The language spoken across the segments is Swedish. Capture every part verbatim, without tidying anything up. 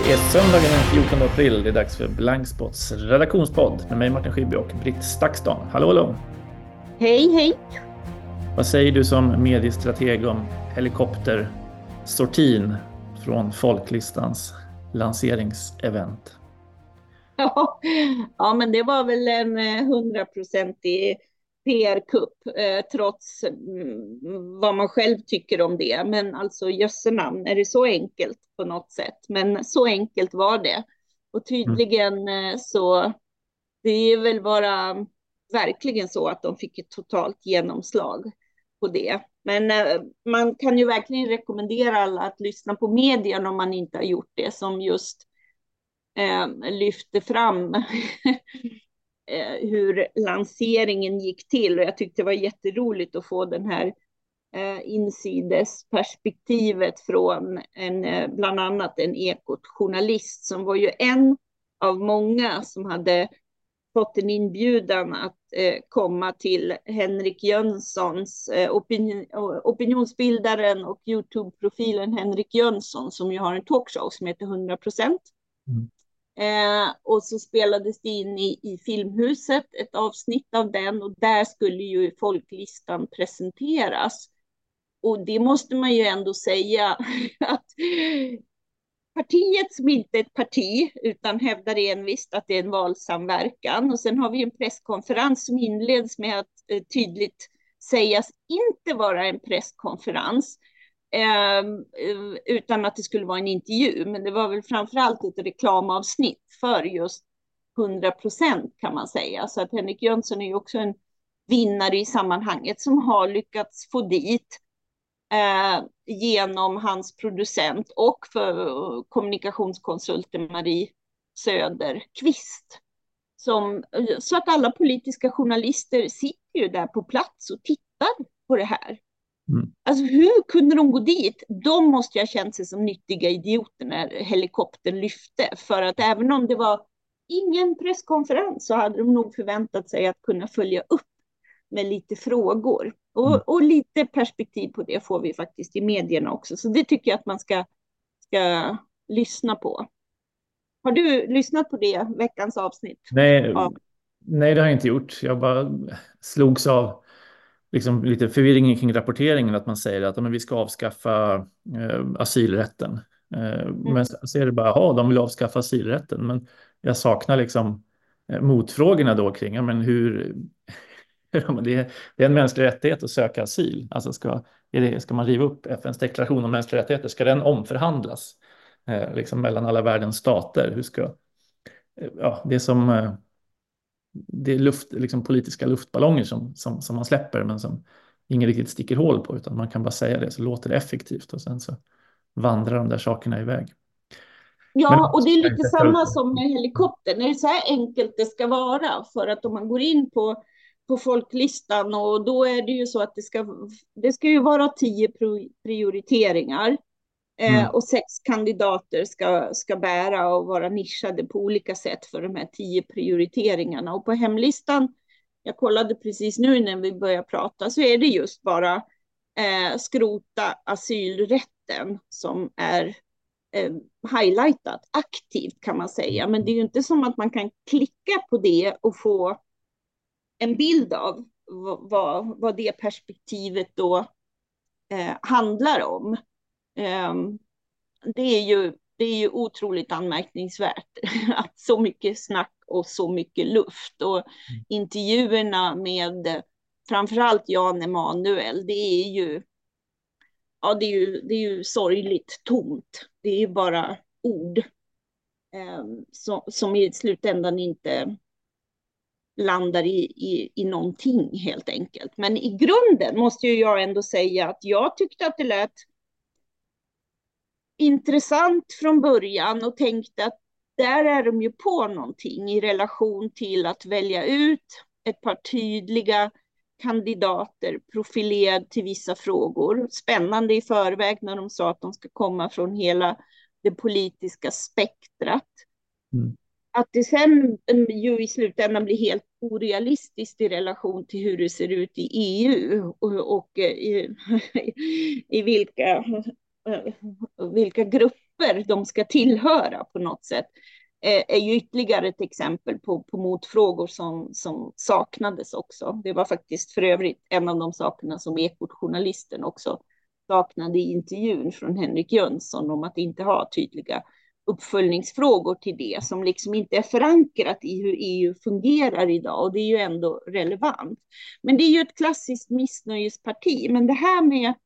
Det är söndagen den fjortonde april. Det är dags för Blankspots redaktionspodd med mig Martin Schibbye och Britt Stakston. Hallå, hallå! Hej, hej! Vad säger du som mediestrateg om helikoptersortin från Folklistans lanseringsevent? Ja, ja, men det var väl en hundraprocentig P R-kupp, eh, trots mm, vad man själv tycker om det. Men alltså jössenamn, är det så enkelt på något sätt? Men så enkelt var det. Och Mm. tydligen eh, så, det är väl bara verkligen så att de fick ett totalt genomslag på det. Men eh, man kan ju verkligen rekommendera alla att lyssna på medierna om man inte har gjort det, som just eh, lyfte fram eh, hur lanseringen gick till. Och jag tyckte det var jätteroligt att få den här eh, insidesperspektivet från en, eh, bland annat en Ekot-journalist som var ju en av många som hade fått en inbjudan att eh, komma till Henrik Jönssons, eh, opinion, opinionsbildaren och YouTube-profilen Henrik Jönsson, som ju har en talkshow som heter hundra procent. Mm. Eh, och så spelades det in i, i Filmhuset ett avsnitt av den, och där skulle ju Folklistan presenteras. Och det måste man ju ändå säga att partiet, som inte är ett parti utan hävdar envist att det är en valsamverkan. Och sen har vi en presskonferens som inleds med att eh, tydligt sägas inte vara en presskonferens, eh, utan att det skulle vara en intervju. Men det var väl framförallt ett reklamavsnitt för just hundra procent, kan man säga. Så att Henrik Jönsson är ju också en vinnare i sammanhanget som har lyckats få dit Eh, genom hans producent och för kommunikationskonsulten Marie Söderqvist. Som, så att alla politiska journalister sitter ju där på plats och tittar på det här. Mm. Alltså hur kunde de gå dit? De måste ju ha känt sig som nyttiga idioter när helikoptern lyfte. För att även om det var ingen presskonferens så hade de nog förväntat sig att kunna följa upp med lite frågor. Och, och lite perspektiv på det får vi faktiskt i medierna också. Så det tycker jag att man ska, ska lyssna på. Har du lyssnat på det, veckans avsnitt? Nej, Ja. nej, det har jag inte gjort. Jag bara slogs av liksom lite förvirring kring rapporteringen, att man säger att men vi ska avskaffa eh, asylrätten. Eh, Mm. Men så är det bara, ja, de vill avskaffa asylrätten. Men jag saknar liksom eh, motfrågorna då kring, ja, men hur... Det är, det är en mänsklig rättighet att söka asyl. Alltså ska, är det, ska man riva upp F N:s deklaration om mänskliga rättigheter? Ska den omförhandlas eh, liksom mellan alla världens stater? Hur ska, eh, ja, det är som eh, det är luft, liksom politiska luftballonger som, som, som man släpper, men som ingen riktigt sticker hål på, utan man kan bara säga det så låter det effektivt och sen så vandrar de där sakerna iväg. Men, Ja, och det är lite samma som med helikoptern. Är det så här enkelt det ska vara? För att om man går in på, på folklistan, och då är det ju så att det ska, det ska ju vara tio prioriteringar. Eh, mm, och sex kandidater ska, ska bära och vara nischade på olika sätt för de här tio prioriteringarna. Och på hemlistan, jag kollade precis nu när vi började prata, så är det just bara eh, skrota asylrätten som är eh, highlightat aktivt, kan man säga. Men det är ju inte som att man kan klicka på det och få en bild av vad, vad det perspektivet då eh, handlar om. Um, det är ju, det är ju otroligt anmärkningsvärt att så mycket snack och så mycket luft, och intervjuerna med framförallt Jan Emanuel, det är ju, ja, det är ju, det är ju sorgligt tomt. Det är ju bara ord um, som, som i slutändan inte landar i, i, i någonting helt enkelt. Men i grunden måste ju jag ändå säga att jag tyckte att det lät intressant från början, och tänkte att där är de ju på någonting i relation till att välja ut ett par tydliga kandidater profilerade till vissa frågor. Spännande i förväg när de sa att de ska komma från hela det politiska spektrat. mm. Att det sen ju i slutändan blir helt orealistiskt i relation till hur det ser ut i E U och, och i, i vilka vilka grupper de ska tillhöra på något sätt, är ju ytterligare ett exempel på, på motfrågor som, som saknades också. Det var faktiskt för övrigt en av de sakerna som Ekot-journalisten också saknade i intervjun från Henrik Jönsson, om att inte ha tydliga uppföljningsfrågor till det, som liksom inte är förankrat i hur E U fungerar idag, och det är ju ändå relevant. Men det är ju ett klassiskt missnöjesparti, men det här med,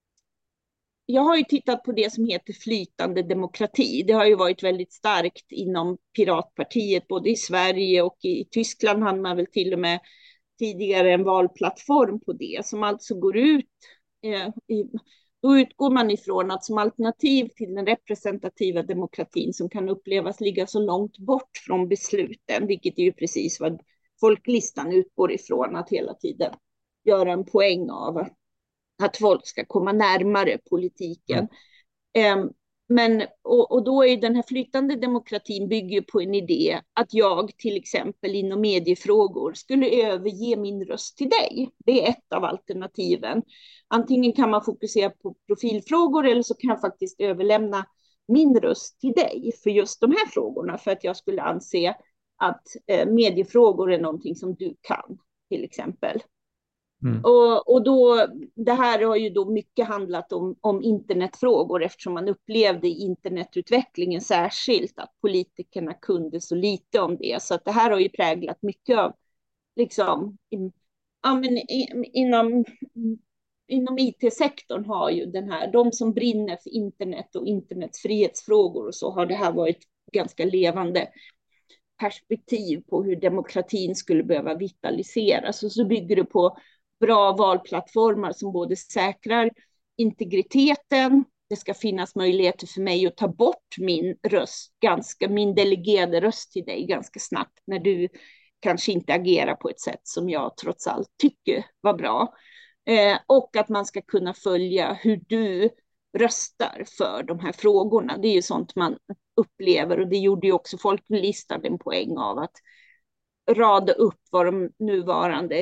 jag har ju tittat på det som heter flytande demokrati. Det har ju varit väldigt starkt inom Piratpartiet, både i Sverige och i Tyskland hade man väl till och med tidigare en valplattform på det, som alltså går ut, eh, i, då utgår man ifrån att som alternativ till den representativa demokratin, som kan upplevas ligga så långt bort från besluten, vilket är ju precis vad folklistan utgår ifrån, att hela tiden göra en poäng av att folk ska komma närmare politiken. Mm. Men, och, och då är den här flytande demokratin bygger på en idé att jag till exempel inom mediefrågor skulle överge min röst till dig. Det är ett av alternativen. Antingen kan man fokusera på profilfrågor, eller så kan jag faktiskt överlämna min röst till dig för just de här frågorna, för att jag skulle anse att eh, mediefrågor är någonting som du kan, till exempel. Mm. Och, och då, det här har ju då mycket handlat om, om internetfrågor, eftersom man upplevde i internetutvecklingen särskilt att politikerna kunde så lite om det. Så att det här har ju präglat mycket av, liksom, in, ja, men inom, inom I T-sektorn har ju den här, de som brinner för internet och internets frihetsfrågor och så, har det här varit ganska levande perspektiv på hur demokratin skulle behöva vitaliseras. Och så bygger det på bra valplattformar som både säkrar integriteten, det ska finnas möjligheter för mig att ta bort min röst, ganska, min delegerade röst till dig ganska snabbt, när du kanske inte agerar på ett sätt som jag trots allt tycker var bra. Eh, och att man ska kunna följa hur du röstar för de här frågorna. Det är ju sånt man upplever, och det gjorde ju också folklistan en poäng av, att rada upp vad de nuvarande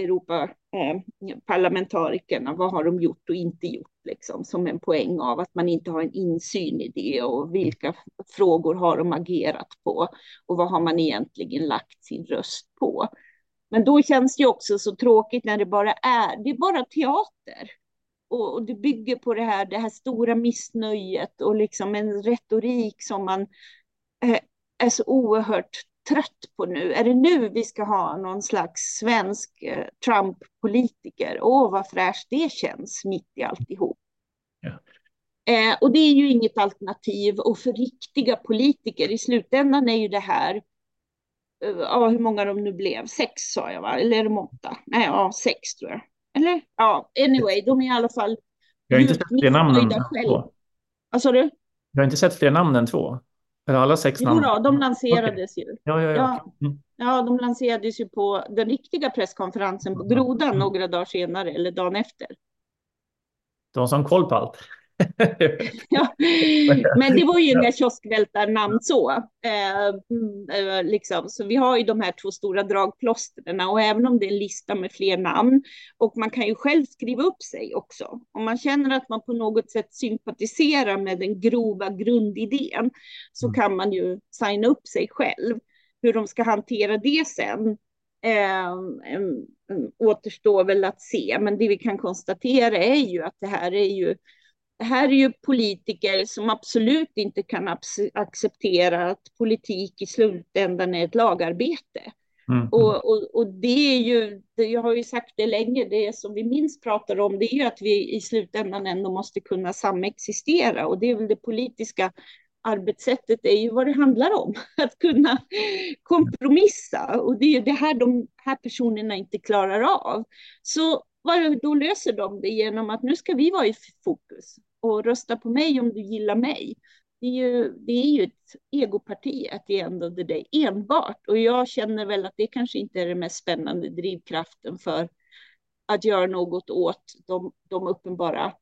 Europaparlamentarikerna, eh, vad har de gjort och inte gjort, liksom, som en poäng av att man inte har en insyn i det, och vilka frågor har de agerat på, och vad har man egentligen lagt sin röst på. Men då känns det också så tråkigt när det bara är, det är bara teater. Och, och det bygger på det här, det här stora missnöjet och liksom en retorik som man eh, är så oerhört trött på nu. Är det nu vi ska ha någon slags svensk eh, Trump-politiker? Åh, vad fräscht det känns mitt i alltihop. Ja. Eh, och det är ju inget alternativ. Och för riktiga politiker i slutändan är ju det här, eh, ja, hur många de nu blev, sex sa jag, va? Eller är de åtta? Nej, ja, sex tror jag. Eller? Ja, anyway, de är i alla fall jag har inte sett fler namn än två. Vad sa du? Jag har inte sett fler namn än två. Eller alla sex jo, namn? Då, de lanserades okay. ju. Ja, ja, ja. Ja, mm. ja, de lanserades ju på den riktiga presskonferensen på Grodan mm. några dagar senare, eller dagen efter. De som koll på allt. Ja, men det var ju inga kioskvältarnamn så. Eh, liksom. Så vi har ju de här två stora dragplåsterna, och även om det är en lista med fler namn, och man kan ju själv skriva upp sig också. Om man känner att man på något sätt sympatiserar med den grova grundidén, så mm. kan man ju signa upp sig själv. Hur de ska hantera det sen eh, återstår väl att se. Men det vi kan konstatera är ju att det här är ju Det här är ju politiker som absolut inte kan acceptera att politik i slutändan är ett lagarbete. Mm. Och, och, och det är ju, jag har ju sagt det länge, det som vi minst pratar om, det är ju att vi i slutändan ändå måste kunna samexistera. Och det är väl det politiska arbetssättet, är ju vad det handlar om. Att kunna kompromissa. Och det är ju det här de här personerna inte klarar av. Så då löser de det genom att nu ska vi vara i fokus och rösta på mig om du gillar mig. Det är ju, det är ju ett egoparti att det ändå det där enbart. Och jag känner väl att det kanske inte är den mest spännande drivkraften för att göra något åt de, de uppenbara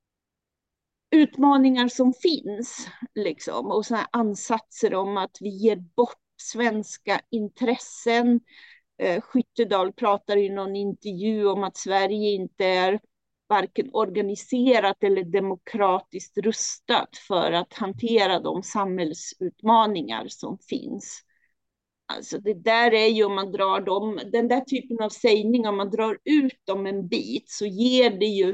utmaningar som finns. Liksom. Och sådana ansatser om att vi ger bort svenska intressen. Skyttedal pratar i någon intervju om att Sverige inte är varken organiserat eller demokratiskt rustat för att hantera de samhällsutmaningar som finns. Alltså det där är ju, om man drar dem, den där typen av sägningar, om man drar ut dem en bit så ger det ju,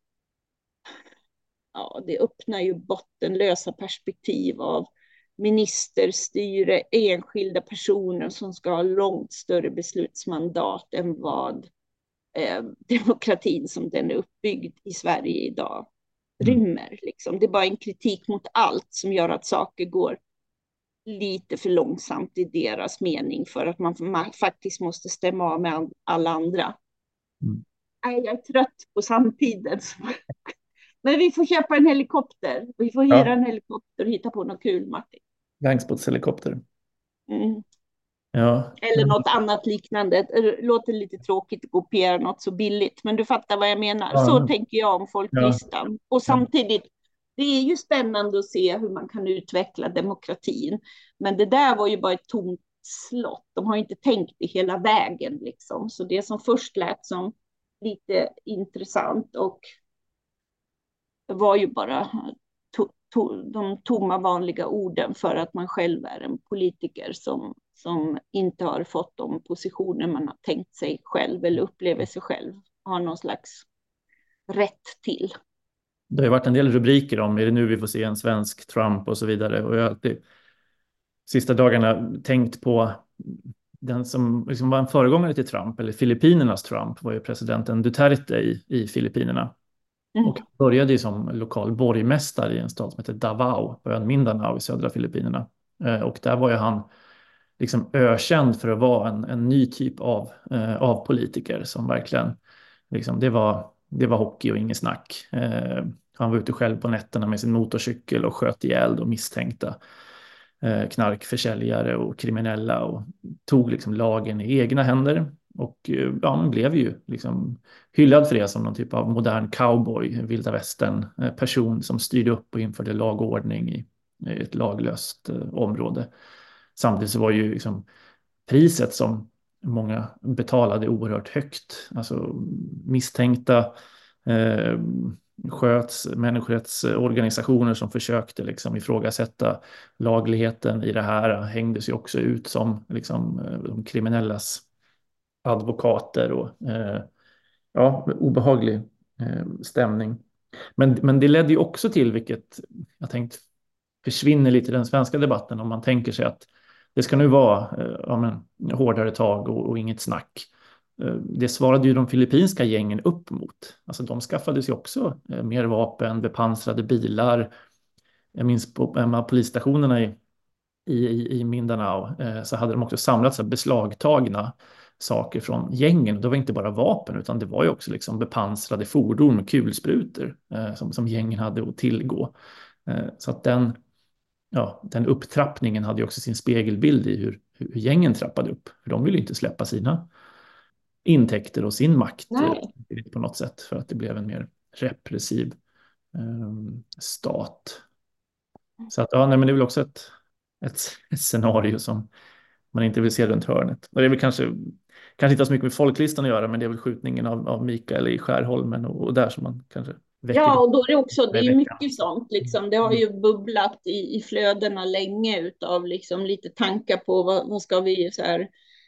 ja, det öppnar ju bottenlösa perspektiv av ministerstyre, enskilda personer som ska ha långt större beslutsmandat än vad eh, demokratin som den är uppbyggd i Sverige idag rymmer. Liksom. Det är bara en kritik mot allt som gör att saker går lite för långsamt i deras mening för att man, man faktiskt måste stämma av med alla andra. Mm. Jag är trött på samtiden. Men vi får köpa en helikopter. Vi får hyra ja. en helikopter och hitta på något kul, Martin. Gangspåtshelikopter. Mm. Ja. Eller något annat liknande. Det låter lite tråkigt att kopiera något så billigt. Men du fattar vad jag menar. Ja. Så tänker jag om folklistan. Ja. Och samtidigt, det är ju spännande att se hur man kan utveckla demokratin. Men det där var ju bara ett tomt slott. De har inte tänkt det hela vägen. Liksom. Så det som först lät som lite intressant och var ju bara to, to, de tomma vanliga orden för att man själv är en politiker som, som inte har fått de positioner man har tänkt sig själv eller upplever sig själv har någon slags rätt till. Det har ju varit en del rubriker om, är det nu vi får se en svensk Trump och så vidare, och jag har alltid sista dagarna tänkt på den som liksom var en föregångare till Trump, eller Filippinernas Trump, var ju presidenten Duterte i, i Filippinerna. Mm. Och började ju som lokal borgmästare i en stad som heter Davao på ön Mindanao i södra Filippinerna. Eh, och där var ju han liksom ökänd för att vara en, en ny typ av, eh, av politiker som verkligen, liksom, det var, det var hockey och inget snack. Eh, han var ute själv på nätterna med sin motorcykel och sköt ihjäl och misstänkta eh, knarkförsäljare och kriminella och tog liksom lagen i egna händer. Och ja, man blev ju liksom hyllad för det som någon typ av modern cowboy, vilda västern person som styrde upp och införde lagordning i ett laglöst område. Samtidigt så var ju liksom priset som många betalade oerhört högt. Alltså misstänkta eh, sköts människorättsorganisationer som försökte liksom ifrågasätta lagligheten i det här hängdes ju också ut som liksom de kriminellas advokater och eh, ja, obehaglig eh, stämning. Men, men det ledde ju också till, vilket jag tänkt försvinner lite i den svenska debatten, om man tänker sig att det ska nu vara eh, ja, men, hårdare tag och, och inget snack. Eh, det svarade ju de filippinska gängen upp mot. Alltså de skaffade sig också eh, mer vapen, bepansrade bilar. Jag minns på en av polisstationerna i, i, i Mindanao eh, så hade de också samlat sig beslagtagna saker från gängen. Det var inte bara vapen utan det var ju också liksom bepansrade fordon med kulsprutor eh, som, som gängen hade att tillgå. Eh, så att den, ja, den upptrappningen hade ju också sin spegelbild i hur, hur gängen trappade upp. För de ville inte släppa sina intäkter och sin makt eh, på något sätt, för att det blev en mer repressiv eh, stat. Så att, ja, nej, men det är väl också ett, ett, ett scenario som man inte vill se runt hörnet. Och det är väl kanske, kanske inte har så mycket med folklistan att göra, men det är väl skjutningen av, av Mikael i Skärholmen och, och där som man kanske väcker. Ja, och då är det också, det är mycket sånt liksom. Det har ju bubblat i, i flödena länge utav liksom lite tankar på vad, vad ska vi så här,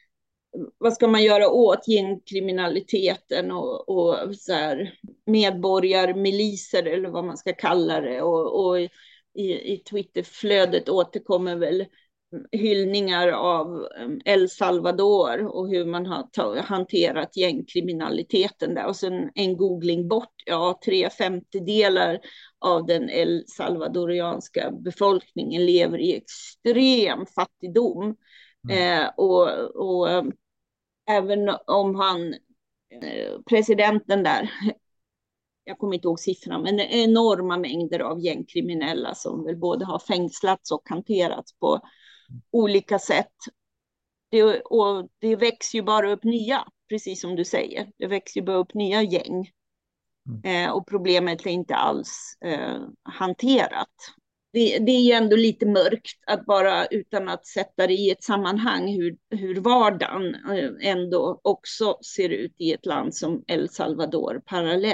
vad ska man göra åt gängkriminaliteten och, och så här medborgarmiliser eller vad man ska kalla det, och, och i, i Twitterflödet återkommer väl hyllningar av El Salvador och hur man har ta- hanterat gängkriminaliteten där. Och sen en googling bort, ja, tre femtedelar av den El Salvadorianska befolkningen lever i extrem fattigdom. Mm. Eh, och, och eh, även om han, eh, presidenten där, jag kommer inte ihåg siffrorna, men enorma mängder av gängkriminella som väl både har fängslats och hanterats på olika sätt. Det, och det växer ju bara upp nya, precis som du säger. Det växer ju bara upp nya gäng. Mm. Eh, och problemet är inte alls eh, hanterat. Det, det är ju ändå lite mörkt att bara utan att sätta det i ett sammanhang hur, hur vardagen ändå också ser ut i ett land som El Salvador parallellt.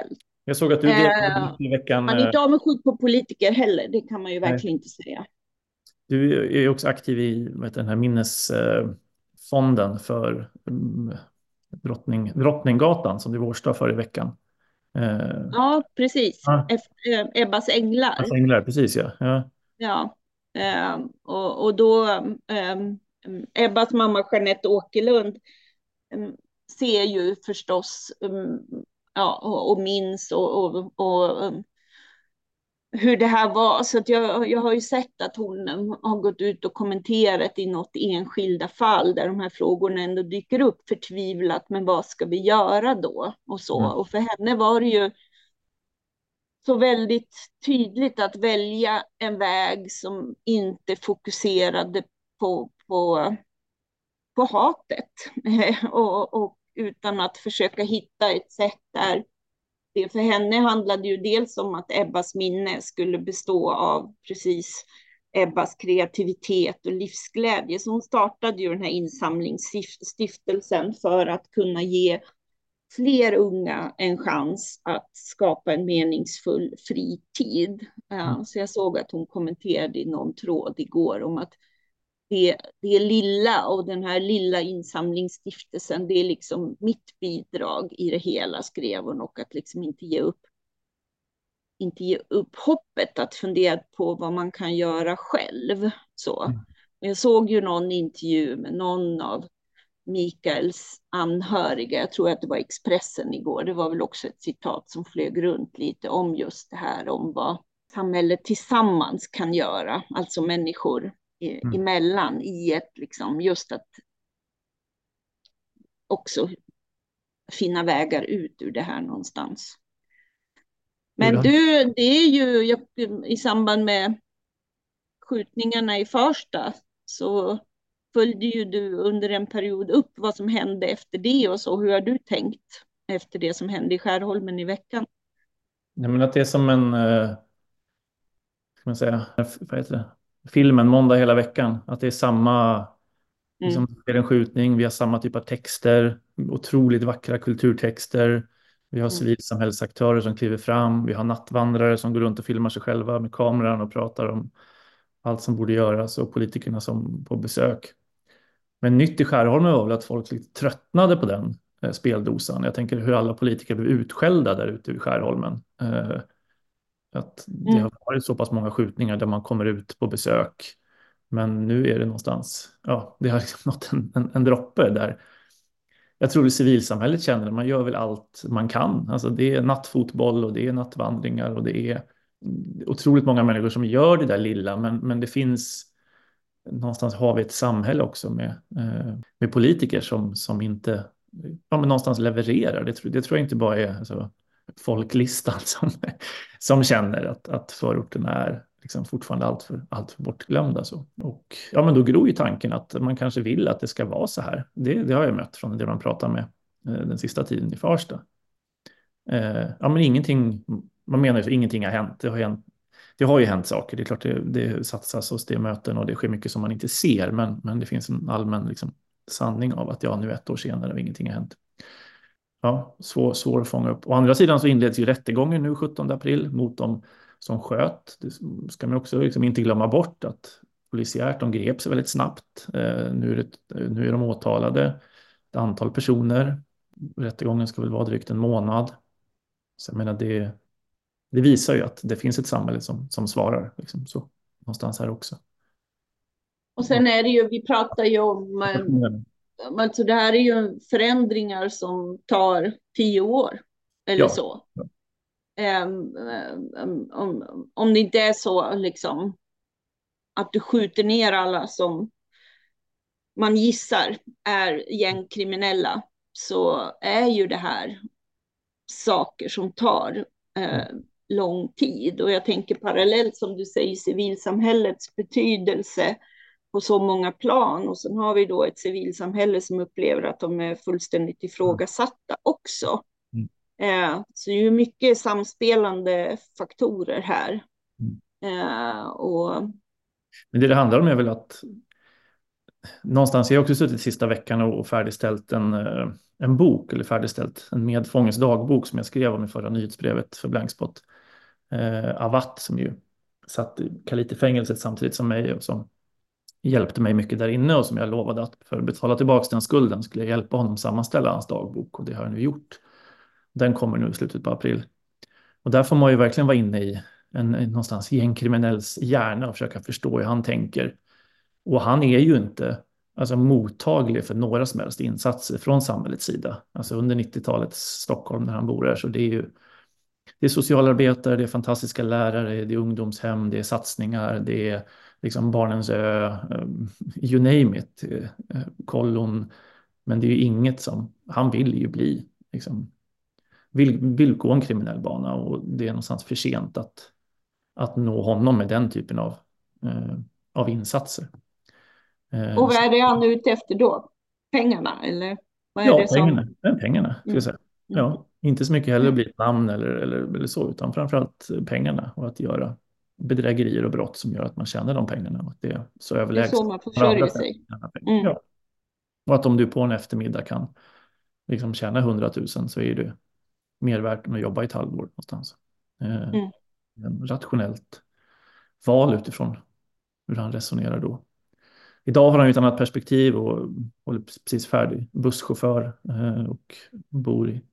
Jag såg att du delade Eh, i veckan. man är eh, inte avundsjuk på politiker heller, det kan man ju nej. verkligen inte säga. Du är ju också aktiv i vad heter den här minnesfonden för mm, drottning, Drottninggatan som det var årsdag för i veckan. Eh, Ja, precis. ja, Ef- eh, Ebbas änglar. alltså Änglar, precis ja. Ja. Ja. Eh, och, och då, eh, Ebbas mamma Jeanette Åkerlund eh, ser ju förstås, um, ja, och, och minns och, och, och um, hur det här var. Så att jag, jag har ju sett att hon um, har gått ut och kommenterat i något enskilda fall där de här frågorna ändå dyker upp förtvivlat. Men vad ska vi göra då? Och så. Mm. Och för henne var det ju så väldigt tydligt att välja en väg som inte fokuserade på, på, på hatet. och, och utan att försöka hitta ett sätt där det för henne handlade ju dels om att Ebbas minne skulle bestå av precis Ebbas kreativitet och livsglädje. Så hon startade ju den här insamlingsstiftelsen för att kunna ge fler unga en chans att skapa en meningsfull fritid. Mm. Så jag såg att hon kommenterade i någon tråd igår om att det, det lilla och den här lilla insamlingsstiftelsen, det är liksom mitt bidrag i det hela, skrev hon, och att liksom inte ge upp, inte ge upp hoppet att fundera på vad man kan göra själv. Så. Jag såg ju någon intervju med någon av Mikaels anhöriga, jag tror att det var Expressen igår, det var väl också ett citat som flög runt lite om just det här, om vad samhället tillsammans kan göra, alltså människor Mm. emellan i ett, liksom, just att också finna vägar ut ur det här någonstans. Men du, det är ju jag, i samband med skjutningarna i Farsta så följde ju du under en period upp vad som hände efter det och så. Hur har du tänkt efter det som hände i Skärholmen i veckan? Jag menar att det är som en, eh, ska man säga, vad heter det? Filmen Måndag hela veckan. Att det är samma, Mm. liksom, det är en skjutning, vi har samma typ av texter, otroligt vackra kulturtexter. Vi har Mm. civilsamhällesaktörer som kliver fram, vi har nattvandrare som går runt och filmar sig själva med kameran och pratar om allt som borde göras och politikerna som på besök. Men nytt i Skärholmen var väl att folk lite tröttnade på den eh, speldosan. Jag tänker hur alla politiker blev utskällda där ute i Skärholmen. Eh, att det Mm. har varit så pass många skjutningar där man kommer ut på besök. Men nu är det någonstans, ja, det har liksom nått en, en, en droppe där. Jag tror att civilsamhället känner att man gör väl allt man kan. Alltså det är nattfotboll och det är nattvandringar och det är otroligt många människor som gör det där lilla. Men, men det finns, någonstans har vi ett samhälle också med, eh, med politiker som, som inte, ja, men någonstans levererar. Det, det tror jag inte bara är alltså, folklistan som, som känner att, att förorterna är liksom fortfarande allt för, allt för bortglömda. Så. Och ja, men då gror ju tanken att man kanske vill att det ska vara så här. Det, det har jag mött från det man pratar med eh, den sista tiden i Farsta. Eh, ja, men ingenting, man menar ju att ingenting har hänt. Det har hänt. Det har ju hänt saker. Det är klart det, det satsas och det är möten och det sker mycket som man inte ser. Men, men det finns en allmän liksom, sanning av att ja, nu ett år senare och ingenting har hänt. Ja, svår, svår att fånga upp. Å andra sidan så inleds ju rättegången nu sjuttonde april mot de som sköt. Det ska man också liksom inte glömma bort att polisiärt de greps väldigt snabbt. Eh, nu, är det, nu är de åtalade ett antal personer. Rättegången ska väl vara drygt en månad. Så jag menar det, det visar ju att det finns ett samhälle som, som svarar liksom, så någonstans här också. Och sen är det ju, vi pratar ju om, eh, alltså det här är ju förändringar som tar tio år eller Ja. så. Um, um, om, om det inte är så liksom att du skjuter ner alla som man gissar är gängkriminella, så är ju det här saker som tar eh, lång tid. Och jag tänker parallellt som du säger civilsamhällets betydelse på så många plan, och sen har vi då ett civilsamhälle som upplever att de är fullständigt ifrågasatta också. Mm. Eh, så det är ju mycket samspelande faktorer här. Mm. Eh, och... Men det det handlar om är väl att någonstans, jag har också suttit sista veckan och färdigställt en, eh, en bok, eller färdigställt en medfångens dagbok som jag skrev om i förra nyhetsbrevet för Blankspot. Eh, Avat som ju satt i Kalit-fängelset samtidigt som mig och som hjälpte mig mycket där inne och som jag lovade att för att betala tillbaka den skulden skulle jag hjälpa honom sammanställa hans dagbok, och det har jag nu gjort. Den kommer nu i slutet på april. Och där får man ju verkligen vara inne i en, en någonstans gängkriminells hjärna och försöka förstå hur han tänker. Och han är ju inte alltså, mottaglig för några som helst insatser från samhällets sida. Alltså under nittiotalets Stockholm när han bor här, så det är ju det är socialarbetare, det är fantastiska lärare, det är ungdomshem, det är satsningar, det är liksom Barnens ö, you name it, kollon. Men det är ju inget som, han vill ju bli, liksom, vill, vill gå en kriminell bana, och det är någonstans för sent att, att nå honom med den typen av, eh, av insatser. Eh, Och vad är det han är ute efter då? Pengarna eller vad är ja, det som... pengarna, ja, pengarna ska jag säga. Mm. Ja, inte så mycket heller att bli ett namn eller, eller, eller så, utan framförallt pengarna och att göra bedrägerier och brott som gör att man tjänar de pengarna. Och att det är så överlägset. Det är så man försörjer sig. Mm. Ja. Och att om du på en eftermiddag kan liksom tjäna hundratusen så är det mer värt än att jobba i ett halvår någonstans. Eh, Mm. En rationellt val utifrån hur han resonerar då. Idag har han ju ett annat perspektiv och håller precis färdig busschaufför eh, och bor i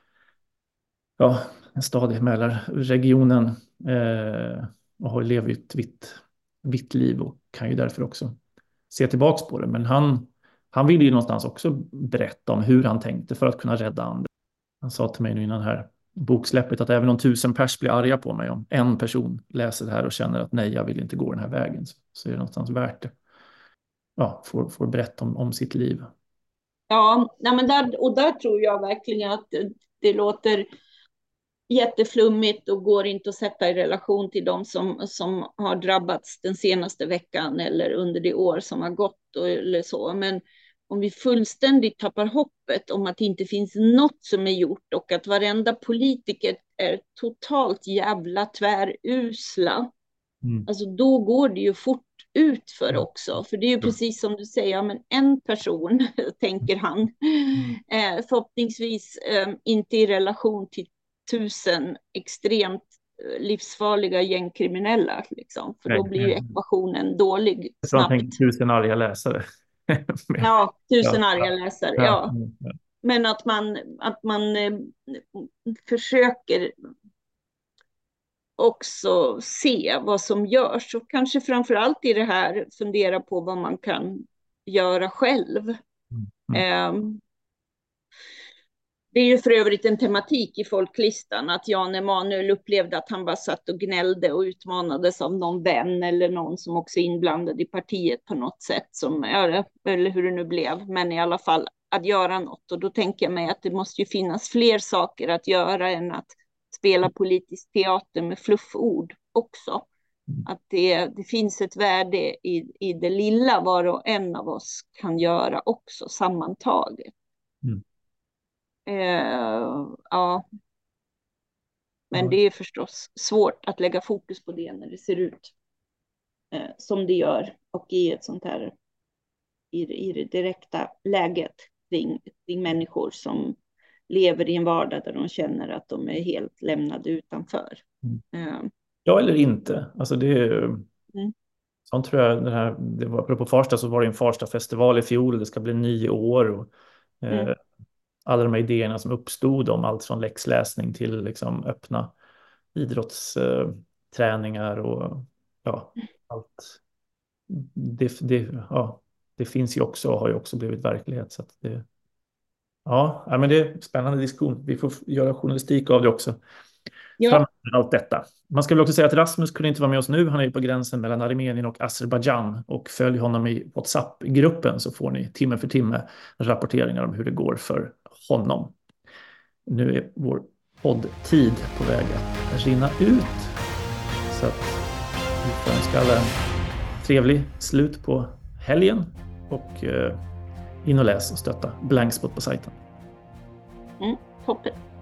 ja, en stad i Mälarregionen eh, och har lever ett vitt, vitt liv och kan ju därför också se tillbaks på det. Men han, han ville ju någonstans också berätta om hur han tänkte för att kunna rädda andra. Han sa till mig nu innan här boksläppet att även om tusen pers blir arga på mig, om en person läser det här och känner att nej, jag vill inte gå den här vägen, så, så är det någonstans värt det. Ja, får, får berätta om, om sitt liv. Ja, nej men där, och där tror jag verkligen att det, det låter jätteflummigt och går inte att sätta i relation till de som, som har drabbats den senaste veckan eller under det år som har gått och, eller så. Men om vi fullständigt tappar hoppet om att det inte finns något som är gjort och att varenda politiker är totalt jävla tvärusla, mm. alltså då går det ju fort ut för också. För det är ju precis som du säger, ja, men en person, tänker han, mm. eh, förhoppningsvis eh, inte i relation till tusen extremt livsfarliga gängkriminella, liksom. För då blir ju ekvationen dålig snabbt. Jag tänker tusen arga läsare. Ja, tusen ja. arga läsare, ja. ja. Men att man, att man eh, försöker också se vad som görs och kanske framförallt i det här fundera på vad man kan göra själv. Mm. Mm. Eh, Det är ju för övrigt en tematik i folklistan att Jan Emanuel upplevde att han bara satt och gnällde och utmanades av någon vän eller någon som också är inblandad i partiet på något sätt, som, eller hur det nu blev, men i alla fall att göra något. Och då tänker jag mig att det måste ju finnas fler saker att göra än att spela politisk teater med flufford också. Att det, det finns ett värde i, i det lilla var och en av oss kan göra också sammantaget. Mm. Uh, ja, men mm. det är förstås svårt att lägga fokus på det när det ser ut uh, som det gör och i ett sånt här i, i det direkta läget kring, kring människor som lever i en vardag där de känner att de är helt lämnade utanför. Mm. Uh. Ja, eller inte. Alltså det är mm. sånt tror jag, den här, det var på Farsta, så var det en Farsta festival i fjol, det ska bli nio år och mm. eh, alla de här idéerna som uppstod om allt från läxläsning till liksom öppna idrottsträningar och ja, allt. Det, det, ja, det finns ju också och har ju också blivit verklighet. Så att det, ja, men det är en spännande diskussion. Vi får göra journalistik av det också. Ja. Allt detta. Man ska väl också säga att Rasmus kunde inte vara med oss nu. Han är ju på gränsen mellan Armenien och Azerbaijan, och följ honom i WhatsApp-gruppen så får ni timme för timme rapporteringar om hur det går för honom. Nu är vår poddtid på väg att rinna ut, så att vi får önska alla en trevlig slut på helgen och eh, in och läs och stötta Blankspot på sajten. Mm, toppen.